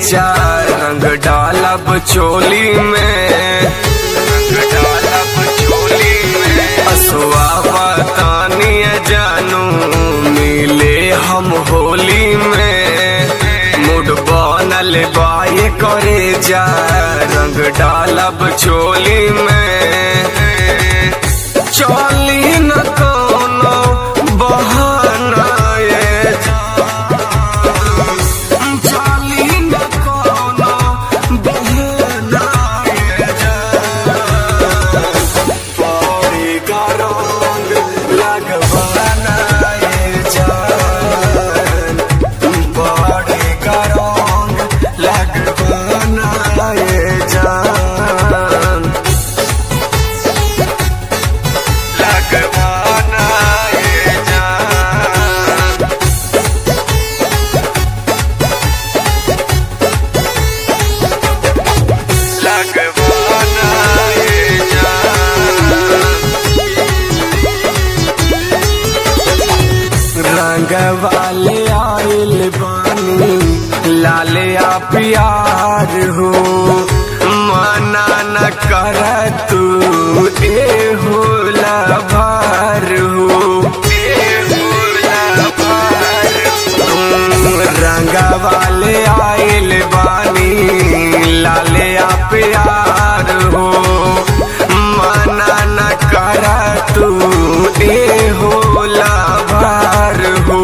जा रंग डालब चोली में, रंग डालब चोली में। असुआ बतानी जानू मिले हम होली में, मूड बनल बाए करे जा रंग डालब चोली में। चली न कोनो बहाना ये चली न कोनो बहाना ये पौड़ी का रंग लगवाना ये जान, पौड़ी का रंग लगवाना ये जान, लगवाना ये जान, लगवाना ये जान। रंग वाले आइल बानी लाले आ प्यार हो, मना न कर तू ए हो लभार हो, ए हो लभार हो। रंग वाले आइल बानी लाले आ प्यार हो, मना न कर तू ए हो लभार हो।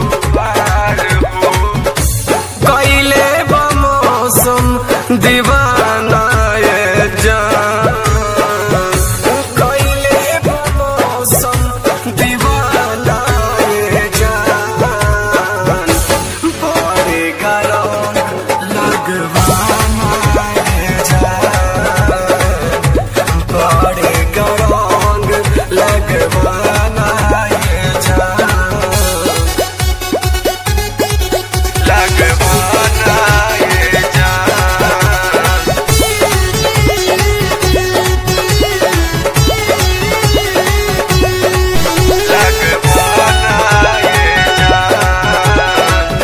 कैले बमौसम दीवाना ये जान, कैले बमौसम दीवाना ये जान, बड़े गरम लगवाना ये जान, बड़े गरम लगवाना ये जान, लगवाना ये जान, लगवाना ये जान।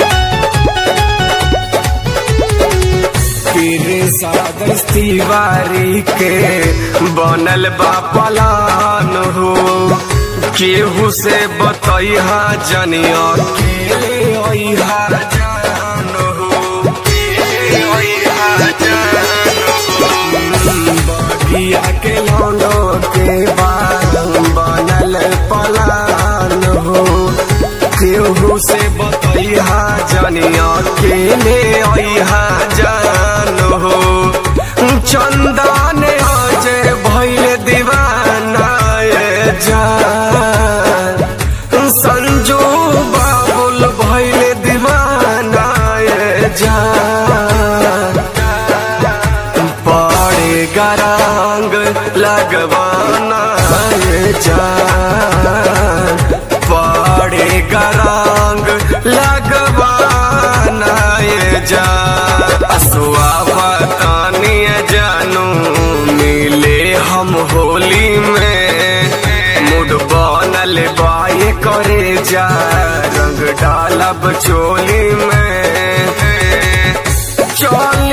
पीर सादस तिवारी के बनल बा पलान हो, केहू से बतैहा जनिया अकेले अइहा जान हो, अकेले अइहा जान हो। बगिया के लौंडो के बनल पलान हो, केहू से बतैहा जनिया अकेले अइहा जान हो। चंदा ने अजय भइल दीवाना ये जान, संजू बाबुल भइल दीवाना ये जान, बड़े गरंग लगवाना ये जान, बड़े गरंग लगवाना ये जान। असुआ बतानी जानू मिले हम होली में, मूड बनल बाए करे जा रंग डालब चोली में। चल